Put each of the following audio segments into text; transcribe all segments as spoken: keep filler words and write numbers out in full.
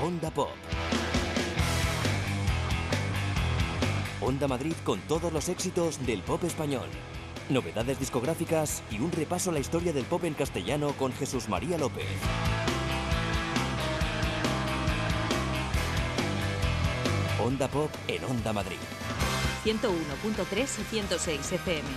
Onda Pop. Onda Madrid con todos los éxitos del pop español. Novedades discográficas y un repaso a la historia del pop en castellano con Jesús María López. Onda Pop en Onda Madrid. ciento uno punto tres y ciento seis F M.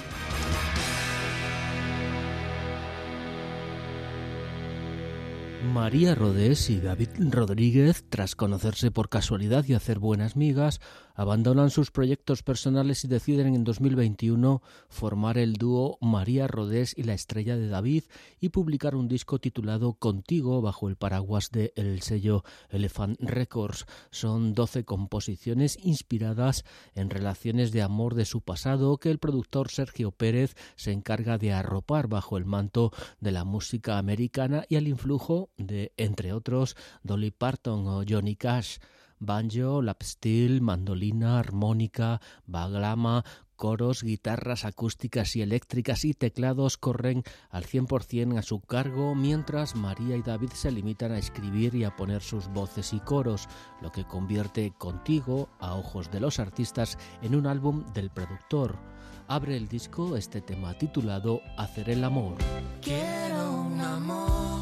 María Rodés y David Rodríguez, tras conocerse por casualidad y hacer buenas migas, abandonan sus proyectos personales y deciden en dos mil veintiuno formar el dúo María Rodés y la estrella de David y publicar un disco titulado Contigo bajo el paraguas de el sello Elephant Records. Son doce composiciones inspiradas en relaciones de amor de su pasado que el productor Sergio Pérez se encarga de arropar bajo el manto de la música americana y al influjo de, entre otros, Dolly Parton o Johnny Cash. Banjo, lapsteel, mandolina, armónica, baglama, coros, guitarras acústicas y eléctricas y teclados corren al cien por ciento a su cargo, mientras María y David se limitan a escribir y a poner sus voces y coros, lo que convierte Contigo, a ojos de los artistas, en un álbum del productor. Abre el disco este tema titulado Hacer el amor. Quiero un amor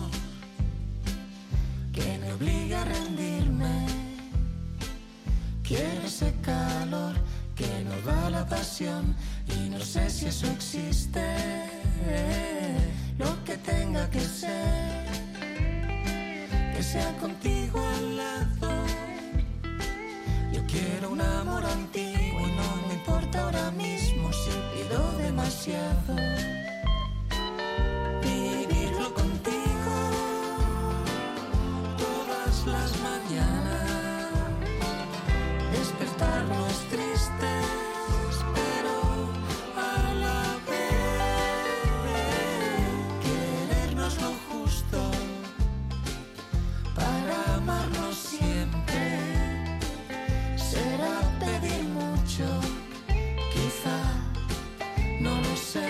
que me obligue a rendirme. Quiero ese calor que nos da la pasión y no sé si eso existe. Lo que tenga que ser, que sea contigo al lado. Yo quiero un amor antiguo y no me importa ahora mismo si pido demasiado. Vivirlo contigo todas las mañanas. Despertarnos tristes, pero a la vez querernos lo justo para amarnos siempre. Será pedir mucho, quizá, no lo sé.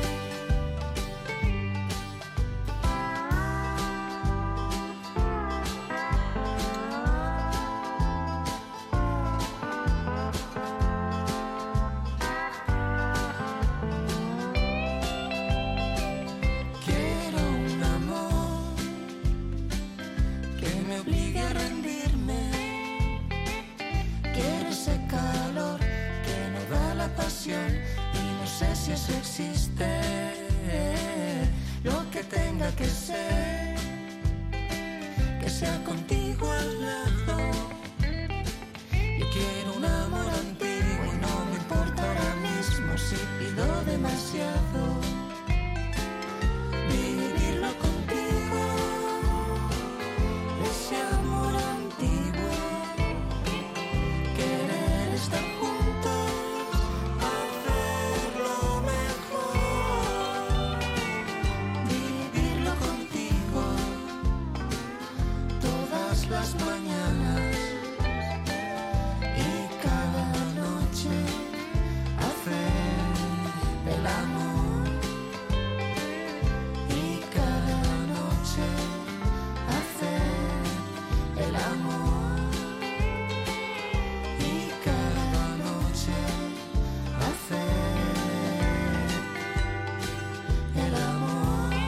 Y no sé si eso existe. Lo que tenga que ser, que sea contigo al lado. Yo quiero un amor antiguo y no me importa ahora mismo si pido demasiado. Vivirlo contigo, ese amor antiguo. Querer estar juntos, las mañanas y cada noche hacer el amor, y cada noche hacer el amor, y cada noche hacer el amor.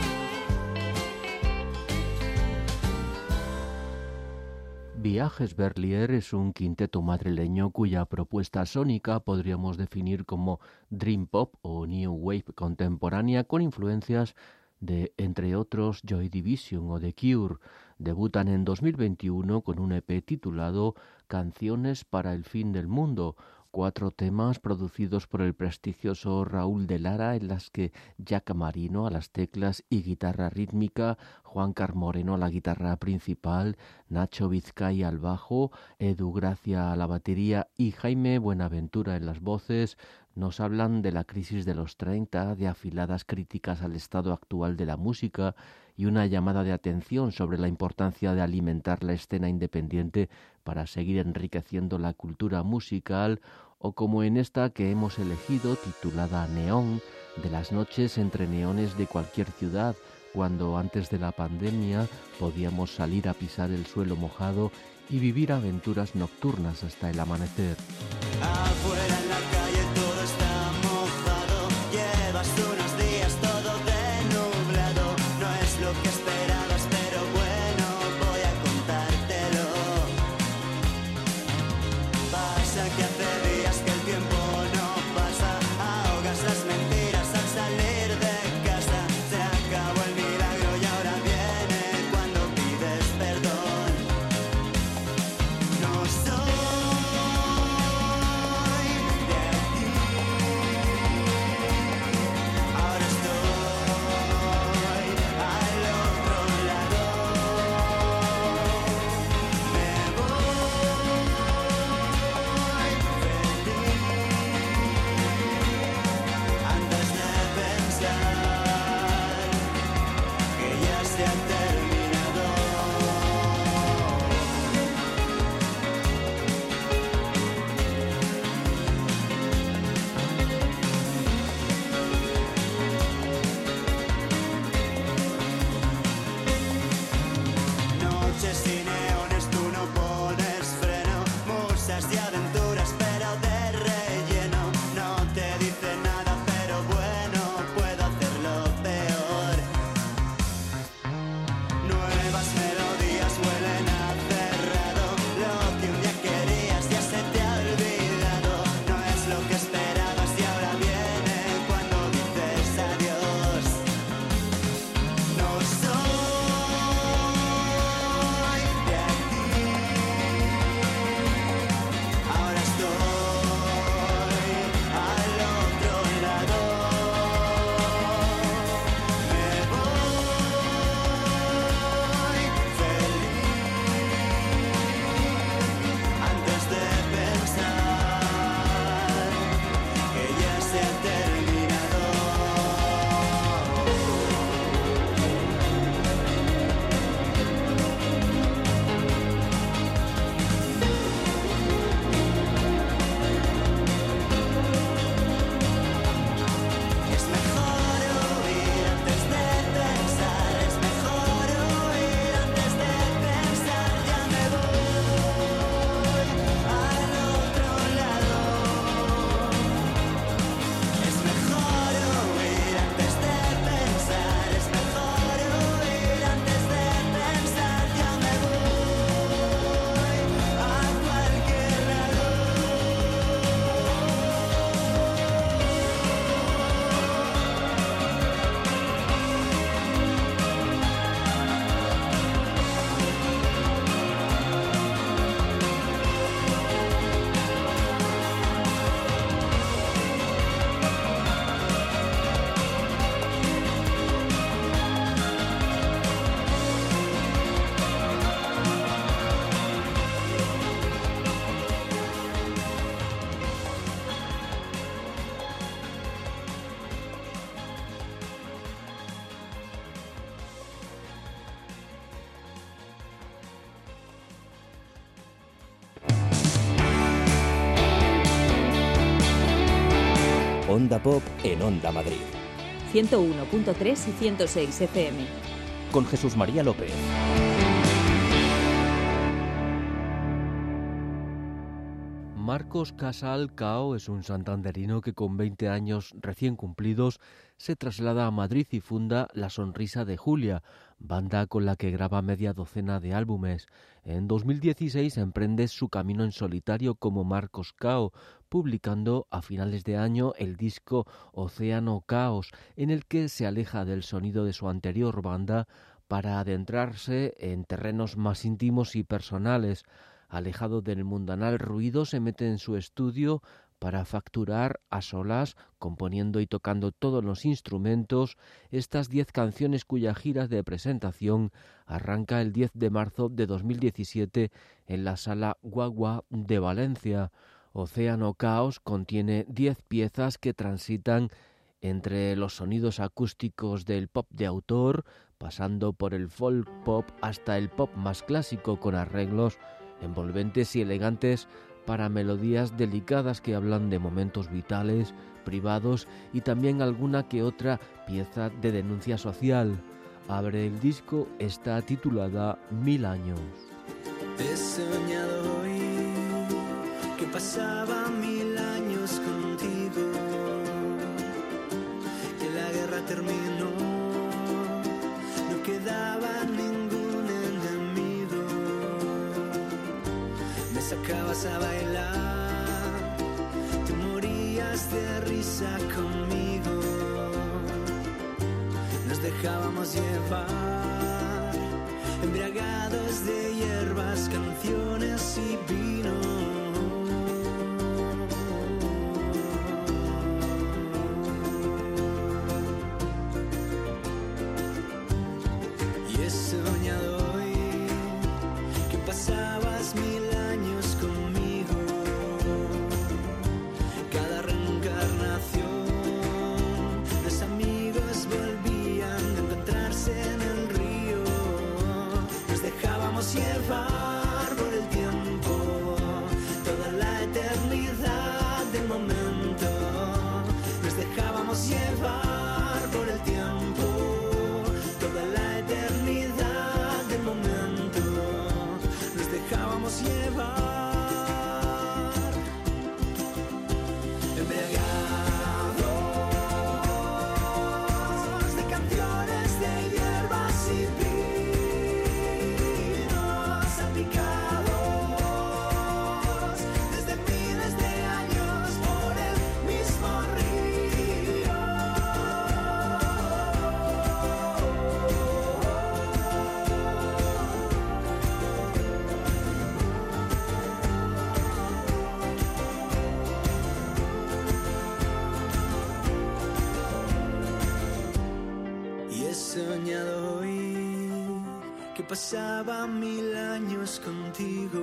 Viajes Berlier es un quinteto madrileño cuya propuesta sónica podríamos definir como Dream Pop o New Wave contemporánea con influencias de, entre otros, Joy Division o The Cure. Debutan en dos mil veintiuno con un E P titulado Canciones para el fin del mundo, cuatro temas producidos por el prestigioso Raúl de Lara, en las que Jack Marino a las teclas y guitarra rítmica, Juan Carmoreno a la guitarra principal, Nacho Vizcay al bajo, Edu Gracia a la batería y Jaime Buenaventura en las voces, nos hablan de la crisis de los treinta, de afiladas críticas al estado actual de la música y una llamada de atención sobre la importancia de alimentar la escena independiente para seguir enriqueciendo la cultura musical, o como en esta que hemos elegido titulada Neón, de las noches entre neones de cualquier ciudad, cuando antes de la pandemia podíamos salir a pisar el suelo mojado y vivir aventuras nocturnas hasta el amanecer. Afuera en la calle todo está mojado, llevas unos días todo denublado, no es lo que esperabas, pero bueno, voy a contártelo. Pasa que hace días que el tiempo no pasa, ahogas las mentiras al salir de casa, se acabó el milagro y ahora viene cuando pides perdón. No soy noches y neones, tú no pones freno, musas y aventuras pero de relleno, no te dice nada pero bueno, puedo hacerlo peor. Nuevas melodías huelen a cerrado, lo que un día querías ya se te ha olvidado, no es lo que esperabas y ahora viene cuando dices adiós. No soy Onda Pop en Onda Madrid. ciento uno punto tres y ciento seis F M. Con Jesús María López. Marcos Casal Cao es un santanderino que con veinte años recién cumplidos se traslada a Madrid y funda La Sonrisa de Julia, banda con la que graba media docena de álbumes. En dos mil dieciséis emprende su camino en solitario como Marcos Cao, publicando a finales de año el disco Océano Caos, en el que se aleja del sonido de su anterior banda para adentrarse en terrenos más íntimos y personales. Alejado del mundanal ruido, se mete en su estudio para facturar a solas, componiendo y tocando todos los instrumentos, estas diez canciones cuya gira de presentación arranca el diez de marzo de dos mil diecisiete en la Sala Guagua de Valencia. Océano Caos contiene diez piezas que transitan entre los sonidos acústicos del pop de autor, pasando por el folk pop hasta el pop más clásico con arreglos envolventes y elegantes para melodías delicadas que hablan de momentos vitales, privados y también alguna que otra pieza de denuncia social. Abre el disco, está titulada Mil años. He soñado hoy que pasaba mil años contigo, que la guerra terminó, no quedaba ningún enemigo. Me sacabas a bailar, tú morías de risa conmigo. Nos dejábamos llevar, embriagados de hierbas, canciones y vino. Y he soñado hoy que pasabas mil años conmigo. Cada reencarnación, los amigos volvían a encontrarse en el río. Nos dejábamos llevar por el tiempo, toda la eternidad del momento. Nos dejábamos llevar por el tiempo, toda la eternidad del momento. Nos dejábamos llevar, embriagados de canciones, de hierbas y vinos salpicados desde miles de años por el mismo río. Y he soñado hoy que pasaba mil años contigo,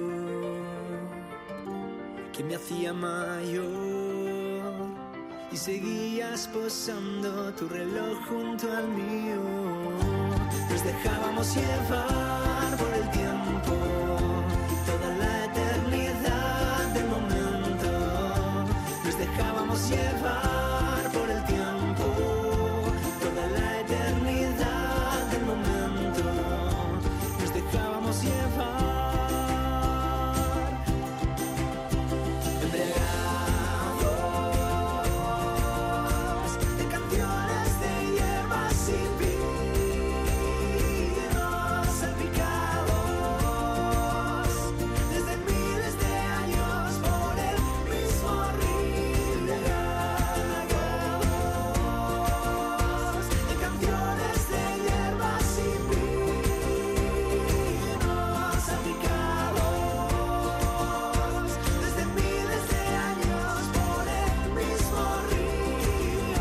que me hacía mayor y seguías posando tu reloj junto al mío. Nos dejábamos llevar por el tiempo, toda la eternidad del momento. Nos dejábamos llevar por el tiempo, toda la eternidad del momento. Nos dejábamos llevar, embriagados de canciones, de hierbas y vinos salpicados desde miles de años por el mismo río. Embriagados de canciones, de hierbas y vinos salpicados desde miles de años por el mismo río.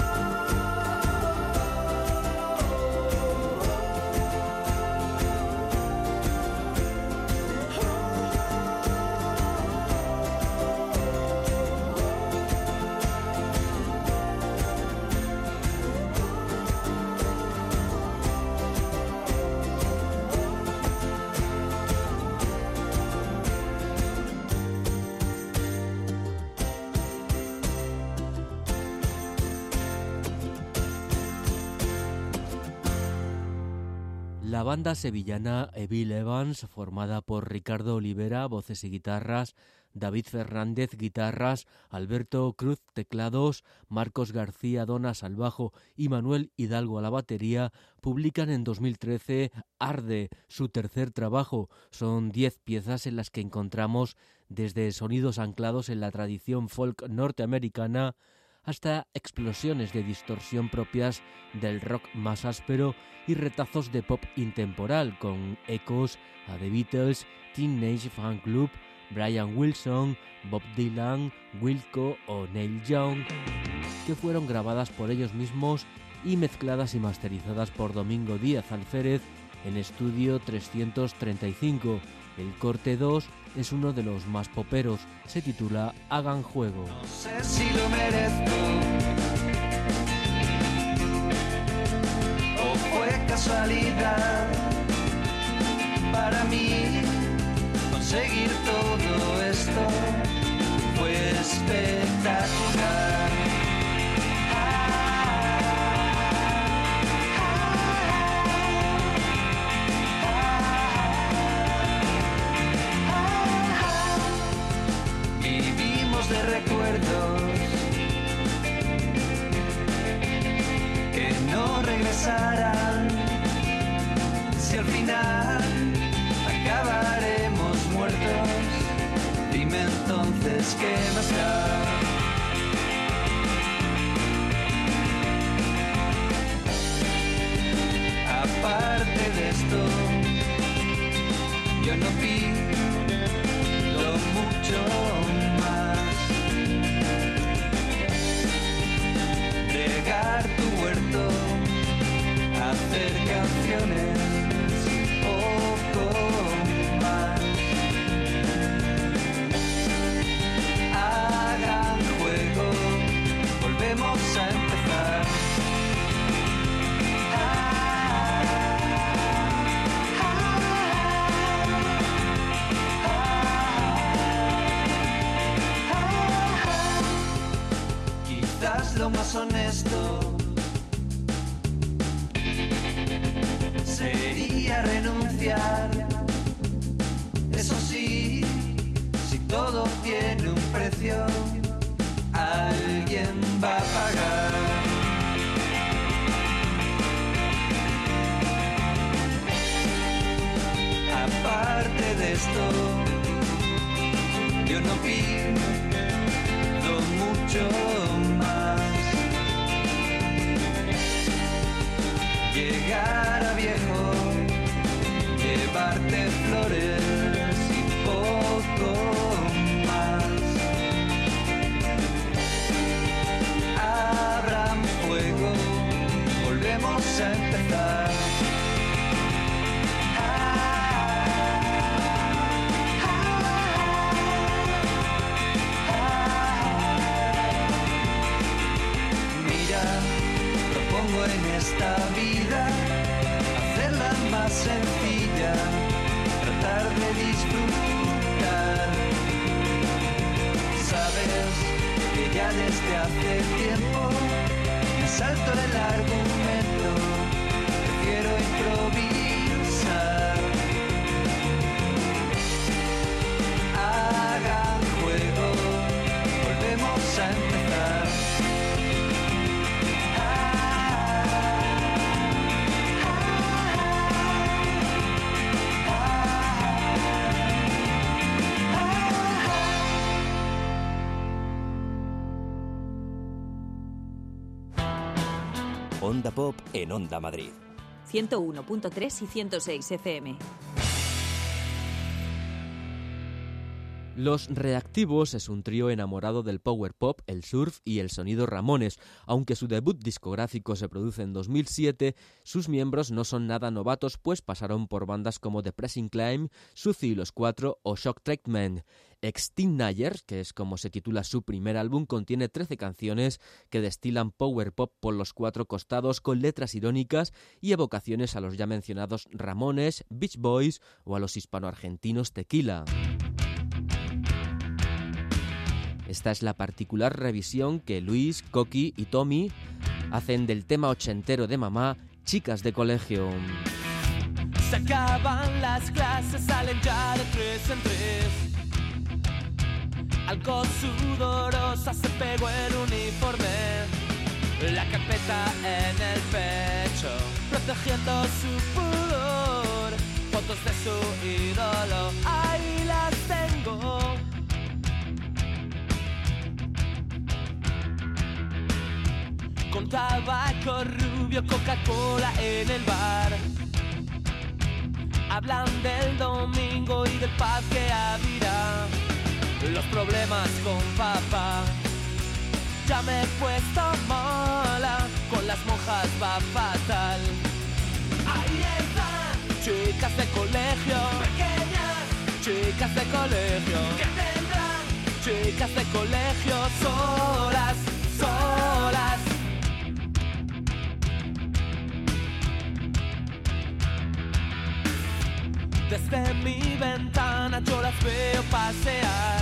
La banda sevillana Evil Evans, formada por Ricardo Olivera, voces y guitarras, David Fernández, guitarras, Alberto Cruz, teclados, Marcos García Donas al bajo y Manuel Hidalgo a la batería, publican en dos mil trece Arde, su tercer trabajo. Son diez piezas en las que encontramos desde sonidos anclados en la tradición folk norteamericana hasta explosiones de distorsión propias del rock más áspero y retazos de pop intemporal, con ecos a The Beatles, Teenage Fan Club, Brian Wilson, Bob Dylan, Wilco o Neil Young, que fueron grabadas por ellos mismos y mezcladas y masterizadas por Domingo Díaz Alférez en Estudio trescientos treinta y cinco. El corte dos es uno de los más poperos, se titula Hagan Juego. No sé si lo merezco o fue casualidad para mí. Conseguir todo esto fue espectacular. pasarán? Si al final acabaremos muertos, dime entonces qué más da. Aparte de esto, yo no pido mucho más. Regar tu huerto, hacer canciones, poco más. Hagan juego, volvemos a empezar. Lo más honesto sería renunciar. Eso sí, si todo tiene un precio, alguien va a pagar. Aparte de esto, yo no pido mucho más. Llegar a viejo, llevarte flores y poco más. Abran fuego, volvemos a empezar. En esta vida, hacerla más sencilla, tratar de disfrutar. Sabes que ya desde hace tiempo me salto el argumento, prefiero improvisar. Hagan juego, volvemos a empezar. Onda Pop en Onda Madrid. ciento uno punto tres y ciento seis F M. Los Reactivos es un trío enamorado del power pop, el surf y el sonido Ramones. Aunque su debut discográfico se produce en dos mil siete, sus miembros no son nada novatos, pues pasaron por bandas como The Pressing Climb, Suzy y los Cuatro o Shock Treatment. Extinct, que es como se titula su primer álbum, contiene trece canciones que destilan power pop por los cuatro costados, con letras irónicas y evocaciones a los ya mencionados Ramones, Beach Boys o a los hispano-argentinos Tequila. Esta es la particular revisión que Luis, Coqui y Tommy hacen del tema ochentero de Mamá, Chicas de Colegio. Se acaban las clases, salen ya de tres en tres. Algo sudorosa se pegó el uniforme, la carpeta en el pecho, protegiendo su pudor. Fotos de su ídolo, ahí las tengo. Con tabaco rubio, Coca-Cola en el bar. Hablan del domingo y del pub que abrirá. Los problemas con papá, ya me he puesto mala, con las monjas va fatal. Ahí están, chicas de colegio, pequeñas, chicas de colegio, que tendrán, chicas de colegio, solas, solas. Desde mi ventana yo las veo pasear,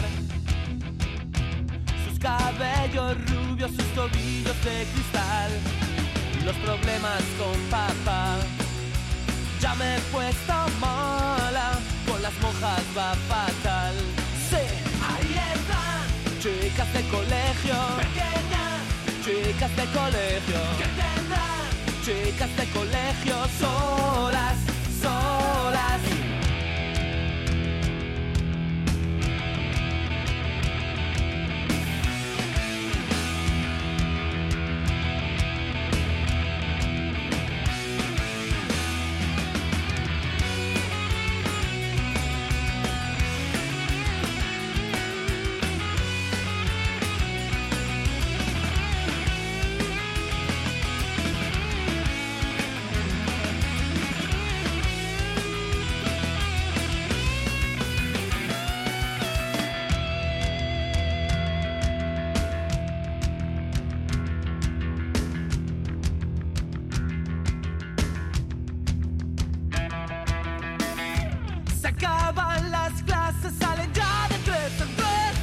sus cabellos rubios, sus tobillos de cristal. Los problemas con papá, ya me he puesto mala, con las monjas va fatal. Sí, ahí están, chicas de colegio, pequeñas, chicas de colegio, que tendrán, chicas de colegio solas, solas. Se acaban las clases, salen ya de tres en tres.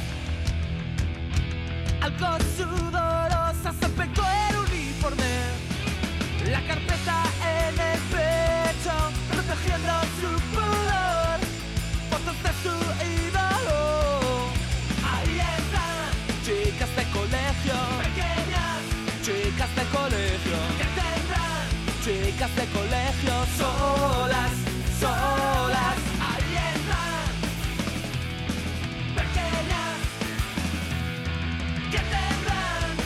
Algo sudorosa se pegó el uniforme, la carpeta en el pecho, protegiendo su pudor, fotos de su ídolo. Ahí están, chicas de colegio, pequeñas, chicas de colegio, que tendrán, chicas de colegio, solas, solas. Ahí están, pequeñas, que tendrán.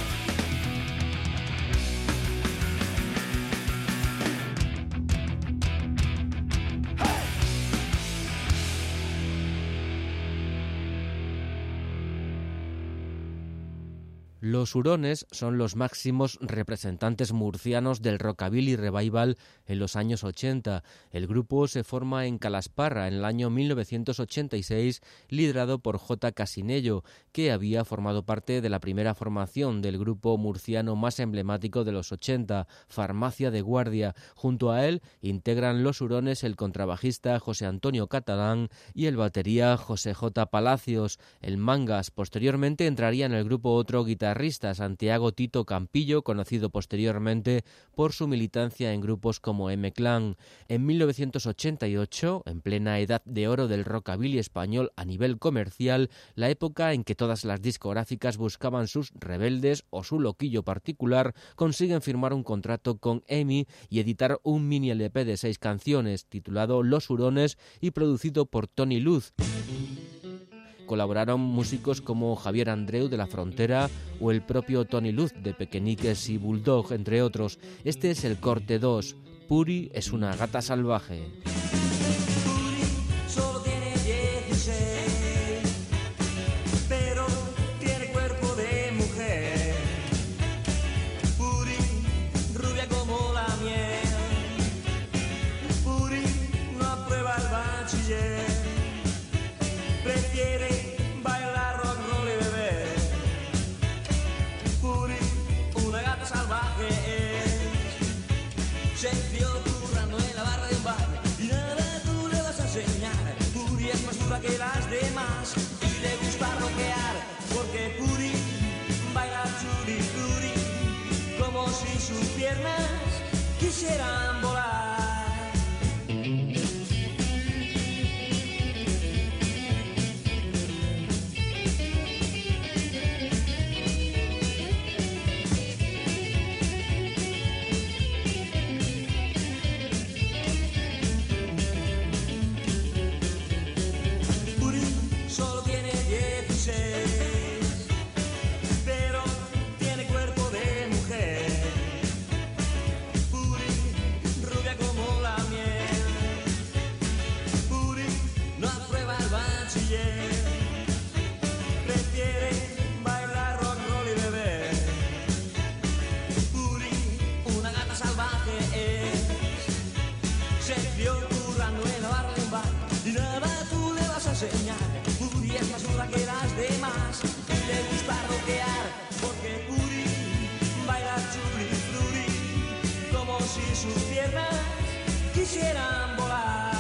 Los Hurones son los máximos representantes murcianos del rockabilly revival en los años ochenta. El grupo se forma en Calasparra en el año mil novecientos ochenta y seis, liderado por J. Casinello, que había formado parte de la primera formación del grupo murciano más emblemático de los ochenta, Farmacia de Guardia. Junto a él integran Los Hurones el contrabajista José Antonio Catalán y el batería José J. Palacios. El Mangas. Posteriormente entraría en el grupo otro guitarrista, Santiago Tito Campillo, conocido posteriormente por su militancia en grupos como M-Clan. En mil novecientos ochenta y ocho, en plena edad de oro del rockabilly español a nivel comercial, la época en que todas las discográficas buscaban sus rebeldes o su loquillo particular, consiguen firmar un contrato con E M I y editar un mini L P de seis canciones, titulado Los Hurones y producido por Tony Luz. Colaboraron músicos como Javier Andreu de La Frontera o el propio Tony Luz de Pequeñiques y Bulldog, entre otros. Este es el corte dos. Puri es una gata salvaje. Puri solo tiene dieciséis, pero tiene cuerpo de mujer. Puri, rubia como la miel. Puri no aprueba el bachiller. Prefiere bailar rock, roll y beber. Puri, una gata salvaje es. Se vio currando en la barra de un bar y nada tú le vas a enseñar. Puri es más dura que las demás y le gusta rockear, porque Puri baila churi churi como si sus piernas quisieran volar. Pero tiene cuerpo de mujer. Puri, rubia como la miel. Puri no aprueba el bachiller. Prefiere bailar rock, roll y beber. Puri, una gata salvaje es. Se vio currando en la barra de un bar y nada tú le vas a enseñar. Puri es más dura que las demás y le gusta rockear, porque Puri baila churi fluri como si sus piernas quisieran volar.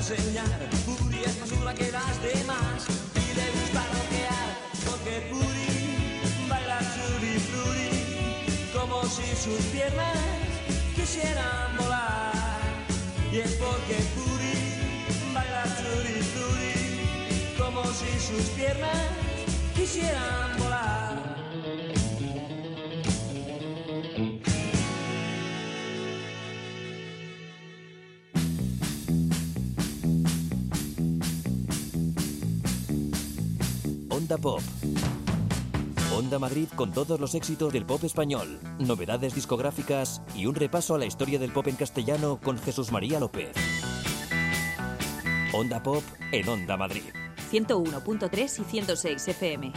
enseñar. Puri es más dura que las demás y le gusta rockear, porque Puri baila churi fluri, como si sus piernas quisieran volar. Y es porque Puri baila churi fluri, como si sus piernas quisieran volar. Onda Pop. Onda Madrid con todos los éxitos del pop español, novedades discográficas y un repaso a la historia del pop en castellano con Jesús María López. Onda Pop en Onda Madrid. ciento uno punto tres y ciento seis F M.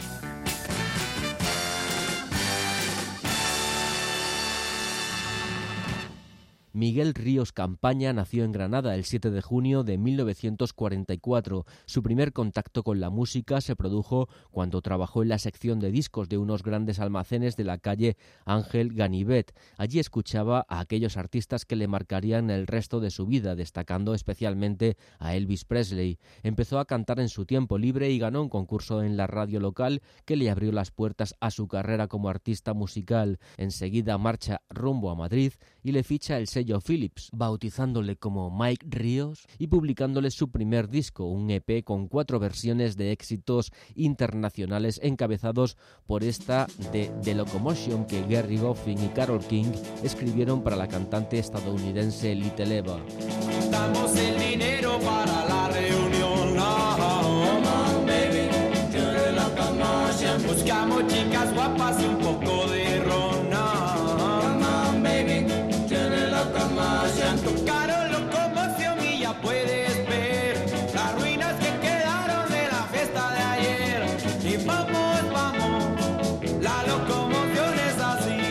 Miguel Ríos Campaña nació en Granada el siete de junio de mil novecientos cuarenta y cuatro. Su primer contacto con la música se produjo cuando trabajó en la sección de discos de unos grandes almacenes de la calle Ángel Ganivet. Allí escuchaba a aquellos artistas que le marcarían el resto de su vida, destacando especialmente a Elvis Presley. Empezó a cantar en su tiempo libre y ganó un concurso en la radio local que le abrió las puertas a su carrera como artista musical. Enseguida marcha rumbo a Madrid y le ficha el sello Philips, bautizándole como Mike Ríos y publicándole su primer disco, un E P con cuatro versiones de éxitos internacionales encabezados por esta de The Locomotion que Gerry Goffin y Carole King escribieron para la cantante estadounidense Little Eva. Damos el dinero para la reunión, oh, come on baby, to the Locomotion. Buscamos chicas guapas y un poco de ron, oh, come on baby, to the Locomotion. Tocaron Locomoción y ya puedes ver las ruinas que quedaron de la fiesta de ayer. Y vamos, vamos, la locomoción es así.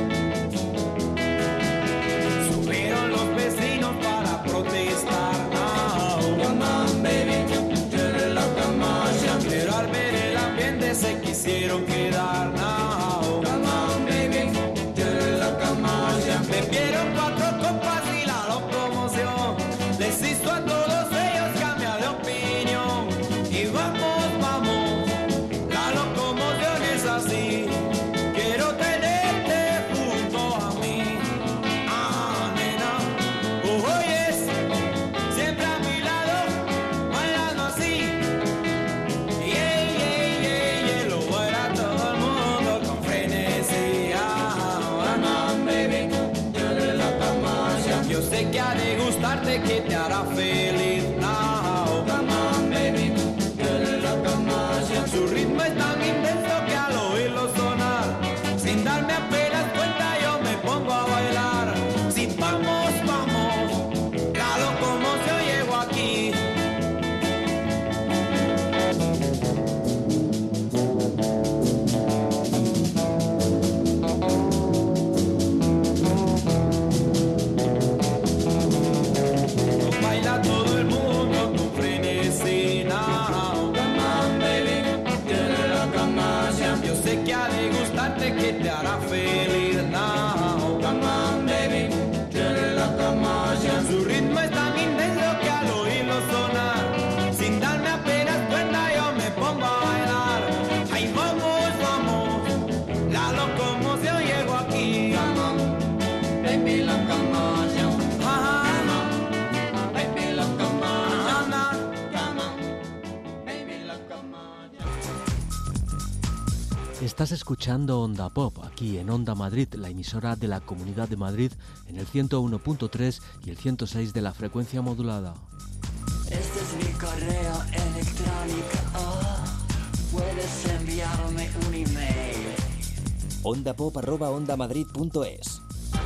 Subieron los vecinos para protestar, oh, come on baby, to the Locomotion. Pero al ver el ambiente se quisieron quedar, no, come on baby, to the Locomotion. Bebieron cuatro copas y la locomoción les hizo a todos ellos cambiar de opinión. Y vamos, vamos, la locomoción es así. Quiero tenerte junto a mí, ah, nena, oh, oyes, siempre a mi lado, bailando así. Yeah, yeah, yeah, yeah, lo baila todo el mundo con frenesí, ah, come on baby, to the Locomotion. Yo sé que ha de gustarte, que te hará feliz, now, come on baby, to the Locomotion. Su ritmo es tan intenso que al oírlo sonar, sin darme apenas cuenta yo me pongo a bailar. Si vamos, vamos, la locomoción llegó aquí. Baila todo el mundo con frenesí, now, come on baby, to the Locomotion. Yo sé que ha de gustarte, que te hará feliz, now, come on baby, to the Locomotion. Su ritmo es tan intenso que al oírlo sonar, sin darme apenas cuenta yo me pongo a bailar. Ay, vamos, vamos, la locomoción llegó aquí. Come on, baby, locomotion. Come on, baby, locomotion. Come on, baby, locomotion. Estás escuchando Onda Pop, aquí en Onda Madrid, la emisora de la Comunidad de Madrid, en el ciento uno punto tres y el ciento seis de la frecuencia modulada. Este es mi correo electrónico, oh, puedes enviarme un email. ondapop arroba ondamadrid punto es.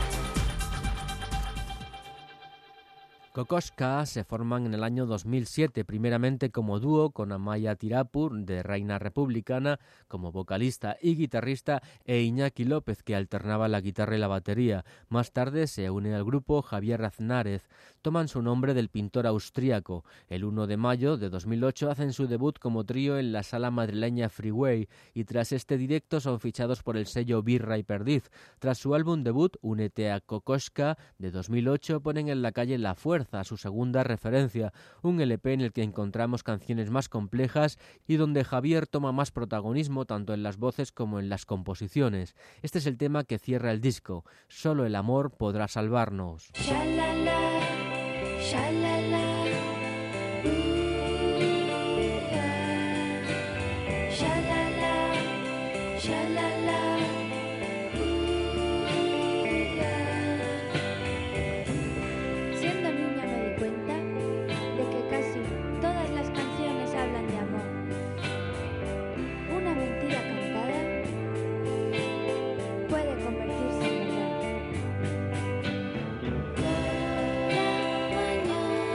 Kokoschka se forman en el año dos mil siete, primeramente como dúo con Amaya Tirapur de Reina Republicana como vocalista y guitarrista e Iñaki López que alternaba la guitarra y la batería. Más tarde se une al grupo Javier Aznárez. toman su nombre del pintor austríaco. El uno de mayo de dos mil ocho hacen su debut como trío en la sala madrileña Freeway y tras este directo son fichados por el sello Birra y Perdiz. Tras su álbum debut, Únete a Kokoschka, de dos mil ocho, ponen en la calle La Fuerza, su segunda referencia, un L P en el que encontramos canciones más complejas y donde Javier toma más protagonismo tanto en las voces como en las composiciones. Este es el tema que cierra el disco, Solo el amor podrá salvarnos. Shalala, shalala, shalala, shalala. Siendo niña me di cuenta de que casi todas las canciones hablan de amor. Una mentira cantada puede convertirse en verdad. La mañana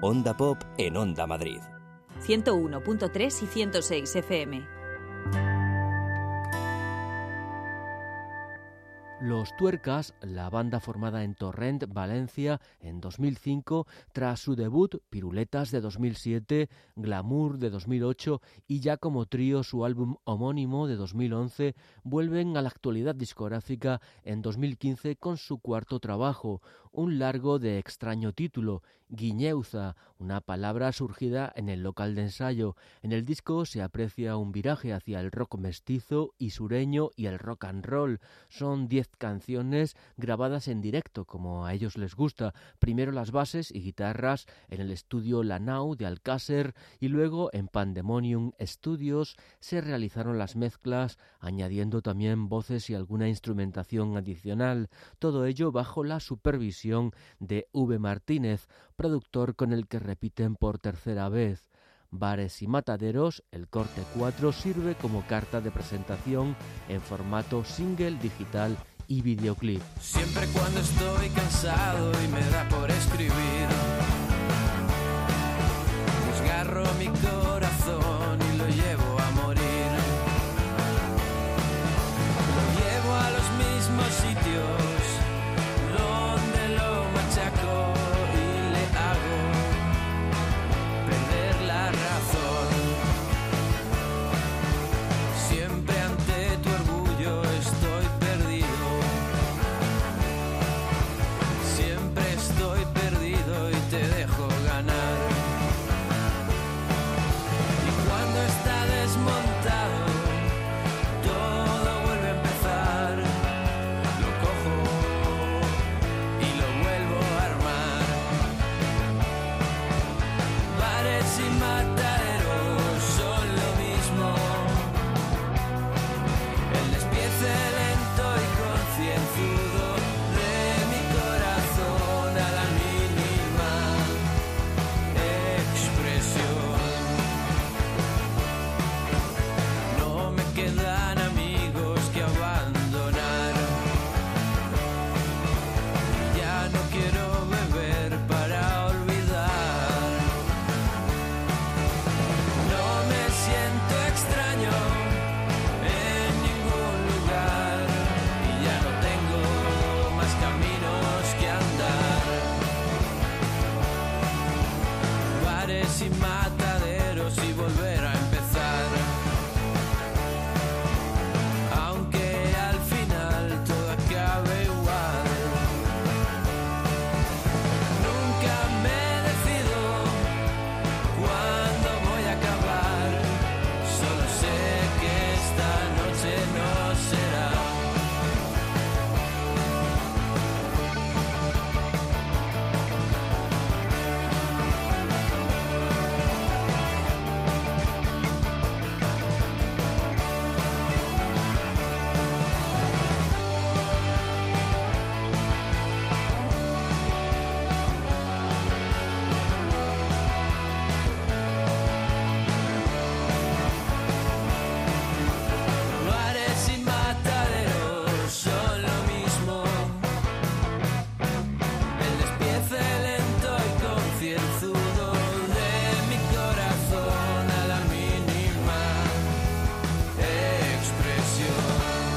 Onda Pop en Onda Madrid. ciento uno punto tres y ciento seis F M. Los Tuercas, la banda formada en Torrent, Valencia, en dos mil cinco, tras su debut, Piruletas de dos mil siete, Glamour de dos mil ocho y ya como trío su álbum homónimo de dos mil once, vuelven a la actualidad discográfica en dos mil quince con su cuarto trabajo, un largo de extraño título, Guiñeuza, una palabra surgida en el local de ensayo. En el disco se aprecia un viraje hacia el rock mestizo y sureño y el rock and roll. Son diez canciones grabadas en directo, como a ellos les gusta. Primero las bases y guitarras en el estudio Lanau de Alcácer y luego en Pandemonium Studios se realizaron las mezclas, añadiendo también voces y alguna instrumentación adicional. Todo ello bajo la supervisión de V. Martínez, productor con el que repiten por tercera vez. Bares y Mataderos, el corte cuatro, sirve como carta de presentación en formato single, digital y videoclip. Siempre cuando estoy cansado y me da por escribir, desgarro mi corazón y lo llevo a morir. Lo llevo a los mismos sitios donde lo machaco y le hago perder la razón. Siempre ante tu orgullo estoy perdido. Siempre estoy perdido y te dejo ganar. Y cuando está desmontado, todo vuelve a empezar. Lo cojo y lo vuelvo a armar. Bares y mataderos son lo mismo. El despiece lento y concienzudo de mi corazón a la mínima expresión. No me quedan amigos que abandonar. Ya no quiero beber para olvidar. No me siento extraño en ningún lugar y ya no tengo más caminos que andar. Bares y mataderos y volver a empezar. Aunque al final todo acabe igual. Nunca me decido cuándo voy a acabar. Solo sé que esta noche no será. Bares y mataderos son lo mismo. El despiece lento y concienzudo de mi corazón a la mínima expresión.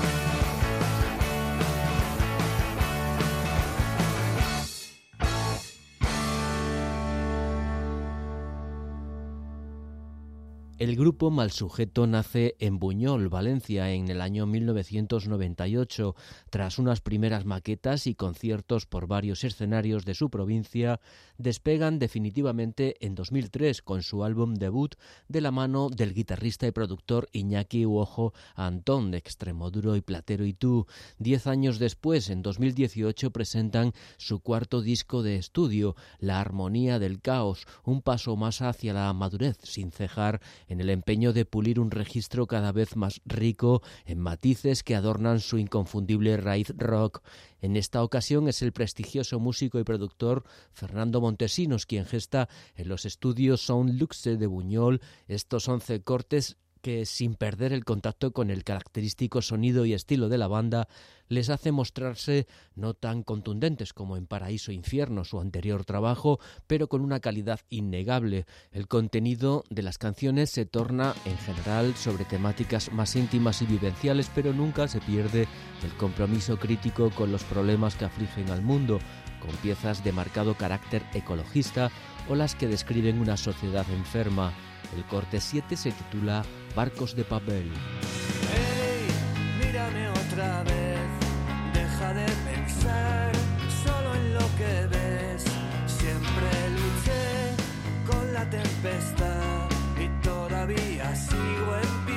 El grupo Malsujeto nace en Buñol, Valencia, en el año mil novecientos noventa y ocho. Tras unas primeras maquetas y conciertos por varios escenarios de su provincia, despegan definitivamente en dos mil tres con su álbum debut de la mano del guitarrista y productor Iñaki Uojo Antón, de Extremoduro y Platero y tú. Diez años después, en dos mil dieciocho, presentan su cuarto disco de estudio, La Armonía del Caos, un paso más hacia la madurez, sin cejar en el empeño de pulir un registro cada vez más rico en matices que adornan su inconfundible raíz rock. En esta ocasión es el prestigioso músico y productor Fernando Montesinos quien gesta en los estudios Sound Luxe de Buñol estos once cortes que, sin perder el contacto con el característico sonido y estilo de la banda, les hace mostrarse no tan contundentes como en Paraíso e Infierno, su anterior trabajo, pero con una calidad innegable. El contenido de las canciones se torna, en general, sobre temáticas más íntimas y vivenciales, pero nunca se pierde el compromiso crítico con los problemas que afligen al mundo, con piezas de marcado carácter ecologista o las que describen una sociedad enferma. El corte siete se titula Barcos de papel. Hey, mírame otra vez, deja de pensar solo en lo que ves. Siempre luché con la tempestad y todavía sigo en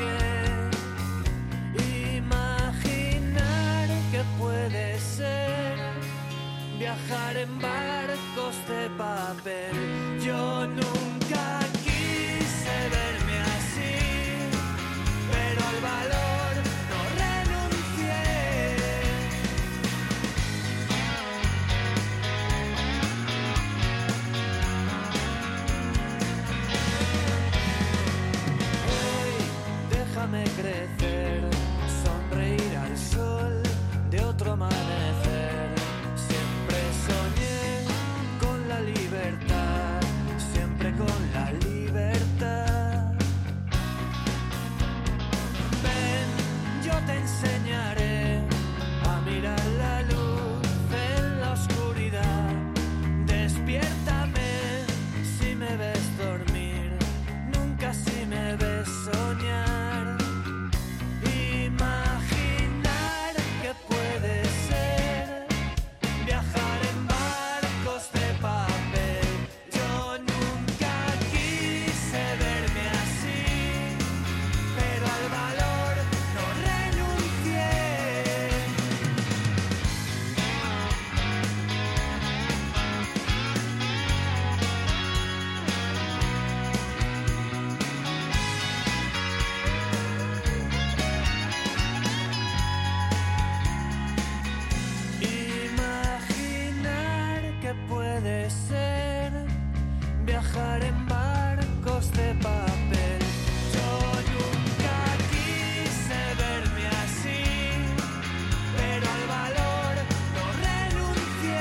pie. Imaginar que puede ser viajar en barcos de papel. Yo nunca quise verme así, pero al valor no renuncié. Hey, déjame crecer, sonreír al sol de otro amanecer. Siempre soñé con la libertad, siempre con la libertad. Ven, yo te enseñaré a mirar la luz en la oscuridad. Despiértame si me ves dormir, nunca si me ves soñar. Imaginar que puede ser viajar en barcos de papel. Yo nunca quise verme así, pero al valor no renuncié. Imaginar que puede ser viajar en barcos de papel. Yo nunca quise verme así, pero al valor no renuncié.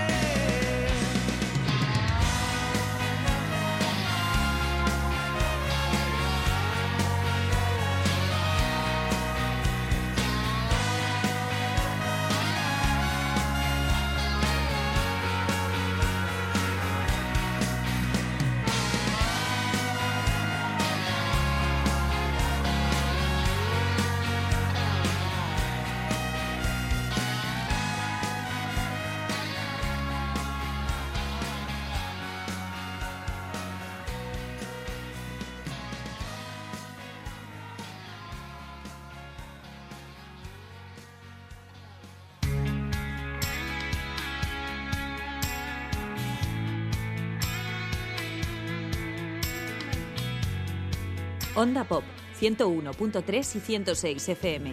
Onda Pop, ciento uno punto tres y ciento seis F M.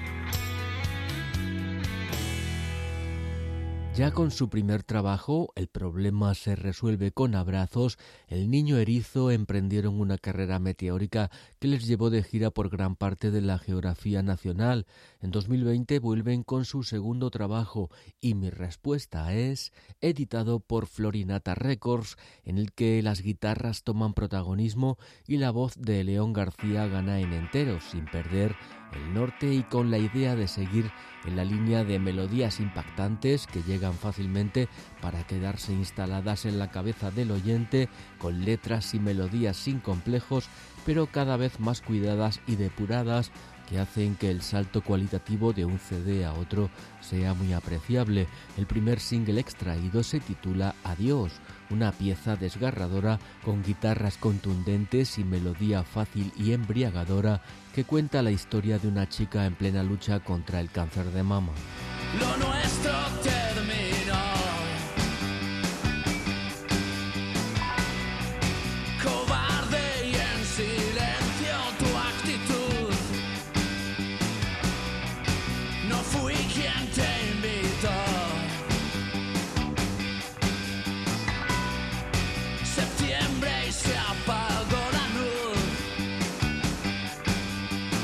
Ya con su primer trabajo, El problema se resuelve con abrazos, El niño erizo emprendieron una carrera meteórica que les llevó de gira por gran parte de la geografía nacional. En dos mil veinte vuelven con su segundo trabajo, Y mi respuesta es, editado por Florinata Records, en el que las guitarras toman protagonismo y la voz de León García gana en enteros, sin perder el norte y con la idea de seguir en la línea de melodías impactantes que llegan fácilmente para quedarse instaladas en la cabeza del oyente, con letras y melodías sin complejos, pero cada vez más cuidadas y depuradas, que hacen que el salto cualitativo de un C D a otro sea muy apreciable. El primer single extraído se titula Adiós, una pieza desgarradora con guitarras contundentes y melodía fácil y embriagadora que cuenta la historia de una chica en plena lucha contra el cáncer de mama. Lo nuestro terminó. Cobarde y en silencio tu actitud. No fui quien te invitó. Septiembre y se apagó la luz.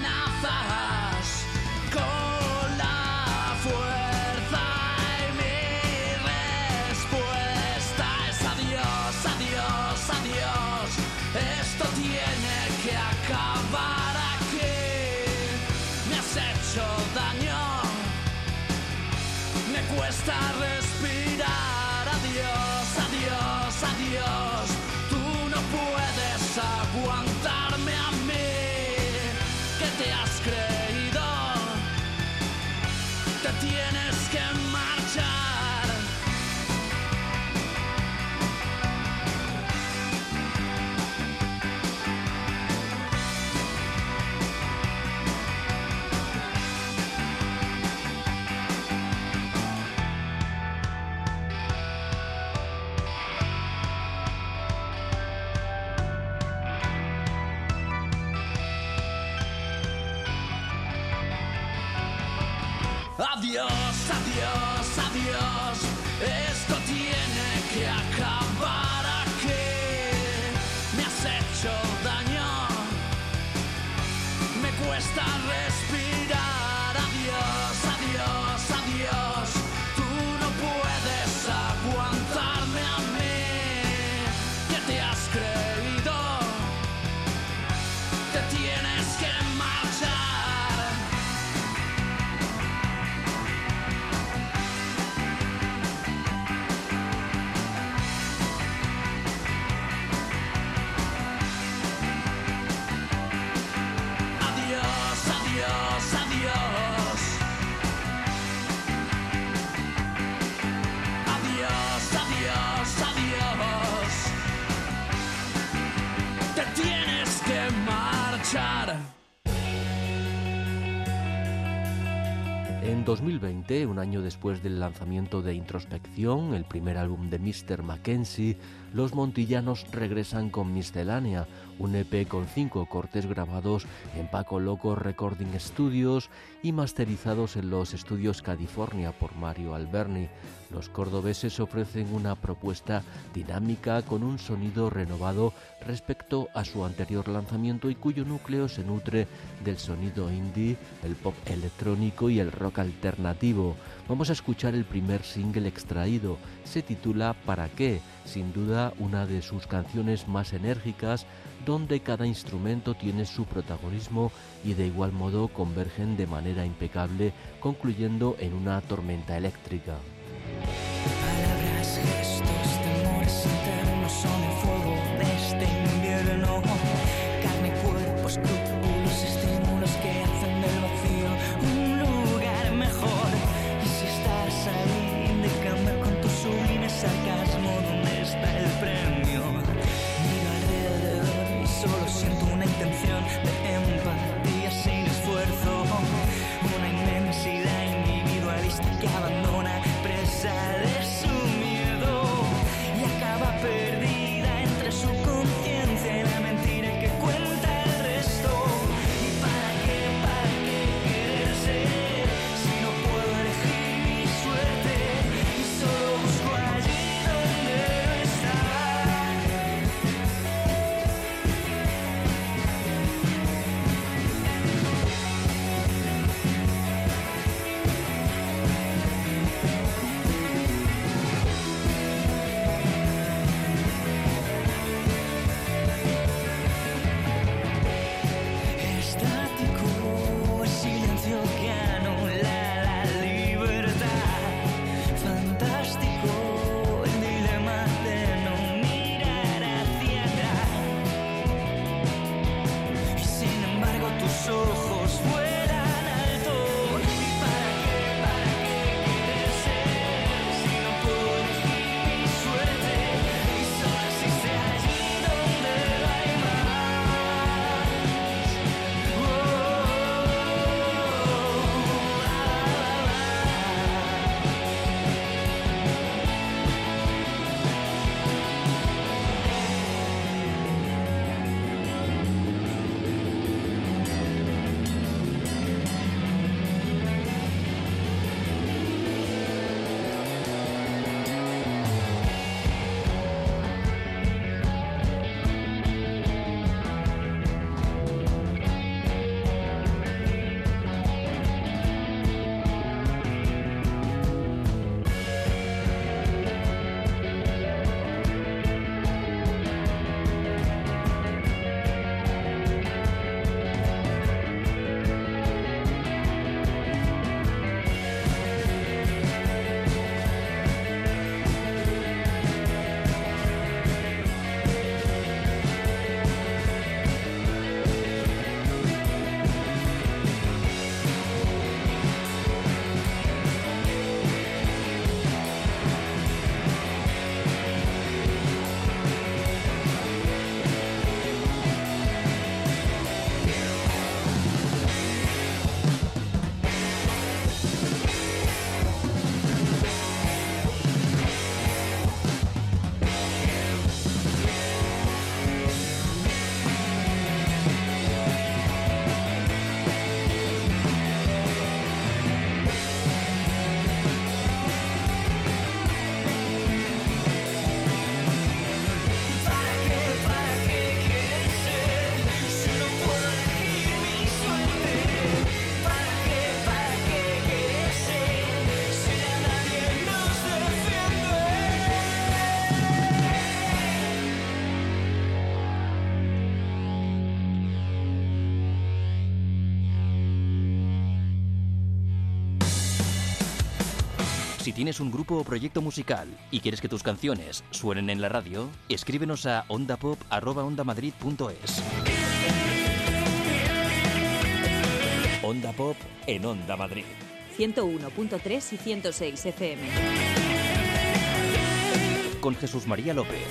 amenazas con la fuerza y mi respuesta es adiós, adiós, adiós. Esto tiene que acabar aquí. Me has hecho daño, me cuesta respirar. Adiós, adiós, adiós. Tú no puedes aguantarme a mí. ¿Qué te has creído? Te tienes que marchar. Adiós, adiós, adiós. Esto tiene que acabar aquí. Me has hecho daño, me cuesta respirar. Adiós, adiós, adiós. Tú no puedes aguantarme a mí. ¿Qué te has creído? Te tienes que marchar. En dos mil veinte, un año después del lanzamiento de Introspección, el primer álbum de míster Mackenzie, los montillanos regresan con Miscelánea, un E P con cinco cortes grabados en Paco Loco Recording Studios y masterizados en los estudios California por Mario Alberni. Los cordobeses ofrecen una propuesta dinámica con un sonido renovado respecto a su anterior lanzamiento y cuyo núcleo se nutre del sonido indie, el pop electrónico y el rock alternativo. Vamos a escuchar el primer single extraído, se titula ¿Para qué? Sin duda una de sus canciones más enérgicas, donde cada instrumento tiene su protagonismo y de igual modo convergen de manera impecable, concluyendo en una tormenta eléctrica. Palabras, gestos, temores internos son el fuego de este invierno. Carne, cuerpo, escrúpulos, estímulos que hacen del vacío un lugar mejor. Y si estás ahí, indicando con tu sublime sarcasmo dónde está el premio. Miro alrededor y solo siento una intención de empatía sin esfuerzo. Una inmensidad individualista que abandona. Si tienes un grupo o proyecto musical y quieres que tus canciones suenen en la radio, escríbenos a ondapop arroba ondamadrid punto es. Onda Pop en Onda Madrid. ciento uno punto tres y ciento seis F M. Con Jesús María López.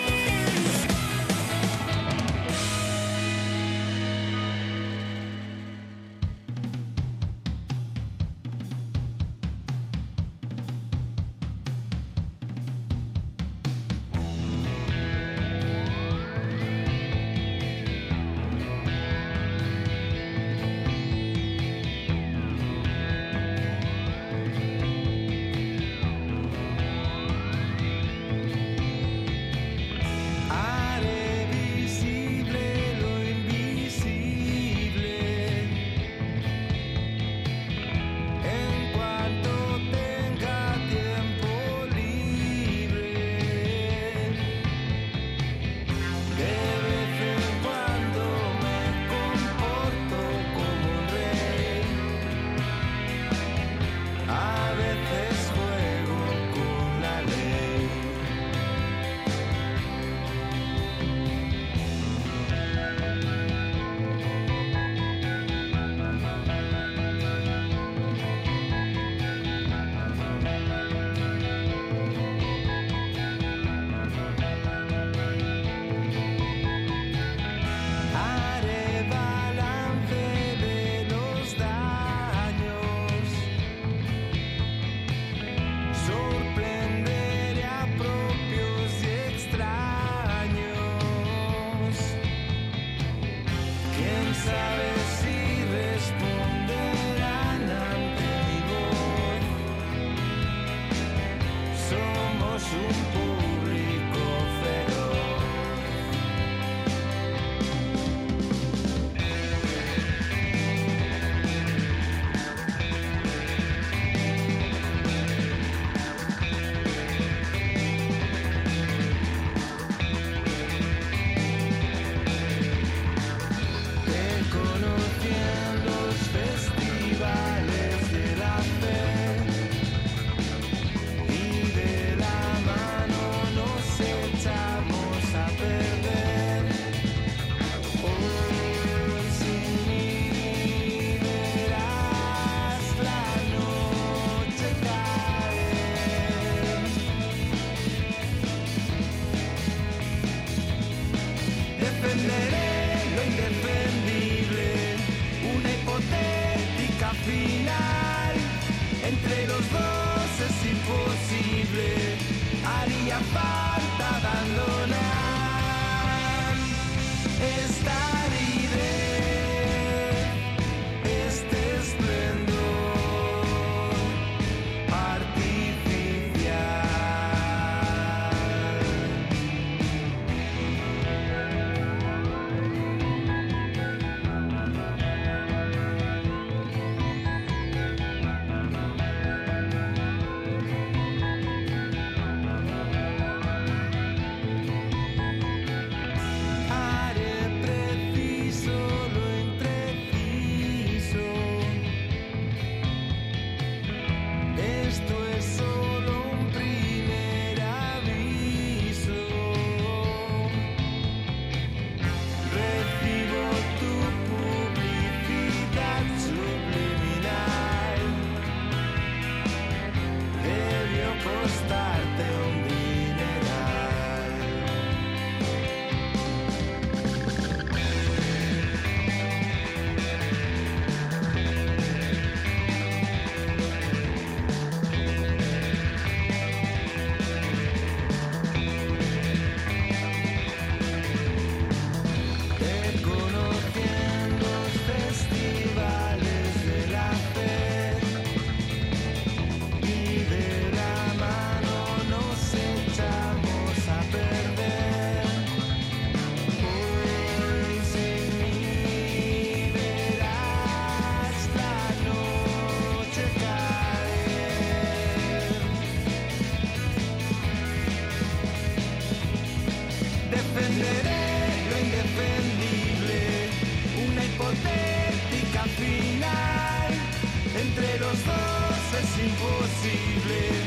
Defenderé lo indefendible, una hipotética final. Entre los dos es imposible.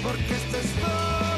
porque esto es todo